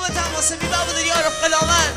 امام تماسبی بابودری عارف قلاون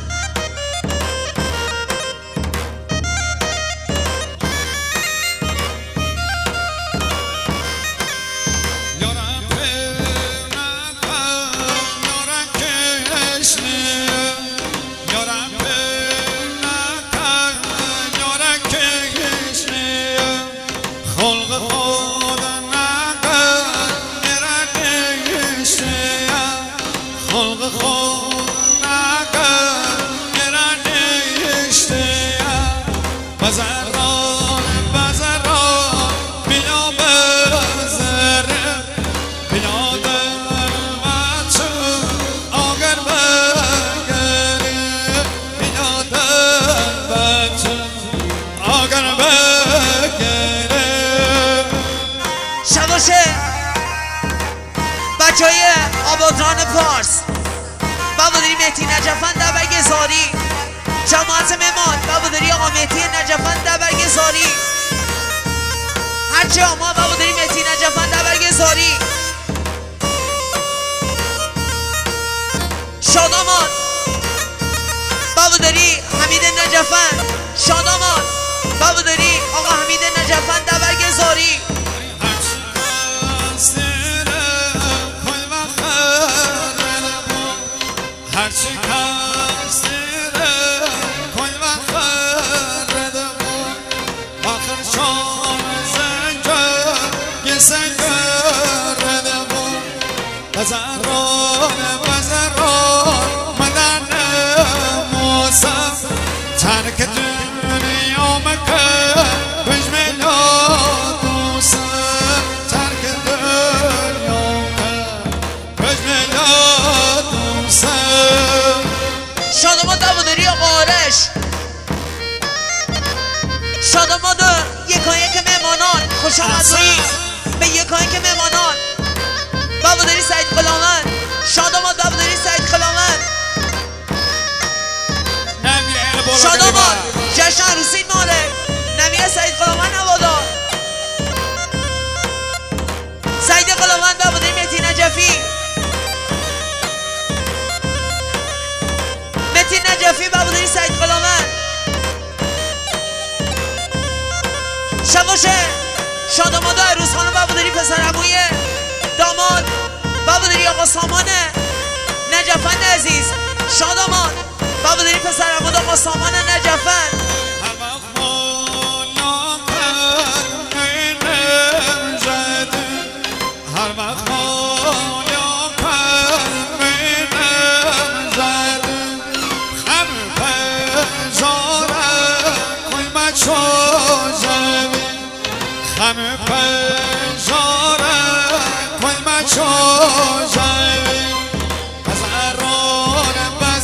بچه‌های آبادان پارس بابودری مهدی نجفند در برگزاری جماعت ممان بابودری آقا مهدی نجفند در برگزاری هرچه آما بابودری مهدی نجفند در برگزاری شادامان بابودری حمید نجفند شادامان بابودری آقا حمید نجفند در برگزاری هرچی کسیره کوی و خرده بود آخر شان زنگر یه سنگرده بود بزران مدن موسم ترک دنیا مکن بجملا دوسم ترک دنیا مکن بجملا شادمان دامادری آقا آرش شادمان یکایک مهمانان خوش آمدید به یکایک مهمانان دامادری سعید قلاون شادمان دامادری سعید قلاون شادمان جشن عروسی ماره نمیر سعید قلاون نوادار سعید قلاون دامادری مهدی نجفی مهدی نجفی بابودری سعید قلاون شباشه شاداماد عروس خانم بابودری پسر عموی داماد بابودری آقا سامانه نجفند عزیز شاداماد بابودری پسر عمو آقا سامان نجفند هر وقت همه پنجاره کوی مچو جایی بزران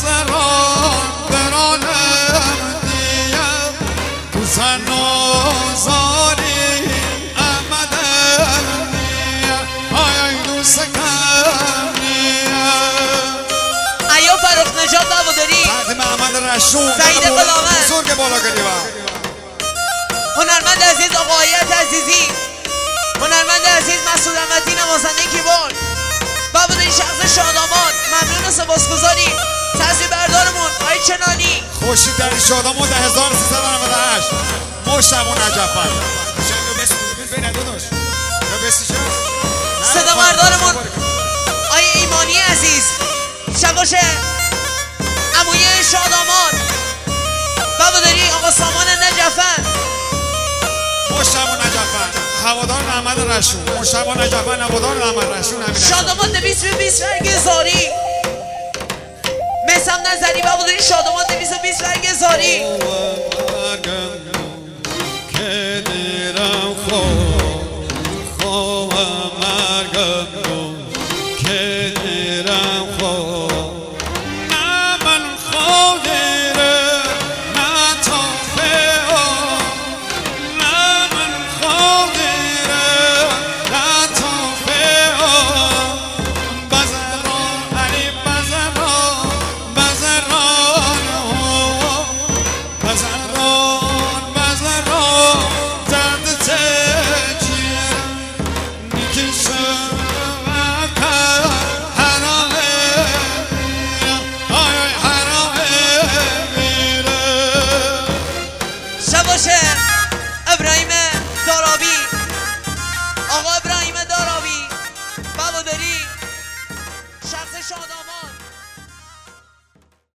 برانم دیم تو زن و زاری امدم دیم آیای دوست کمیم ایو فرخ نجات بابودری بعد محمد رشون سعید قلاون بزرگ بالا گریبا هنرمند عزیز آقا آیت عزیزی هنرمند عزیز مسعود احمدی نوازنده کیبورد بابودری شخص شادامان ممنون و سپاسگزاری تصویر بردارمون آقای چنانی خوشی در شادامان در 1398 مشتبه نجفند صدا بردارمون آقای ایمانی عزیز شباشه عموی شادامان بابودری آقا سامان نجفند مشتبه نجفند هوادار محمد رشون مشتبه نجفند هوادار محمد رشون شادامان 220 برگزاری مسم نظری بابودری شادامان 220 برگزاری که دیرم خواه مرگم که دیرم خواه نه من خواه دیره نه تافه نه من خواه دیره نه تافه بزران علی بزران بزران ابراهیم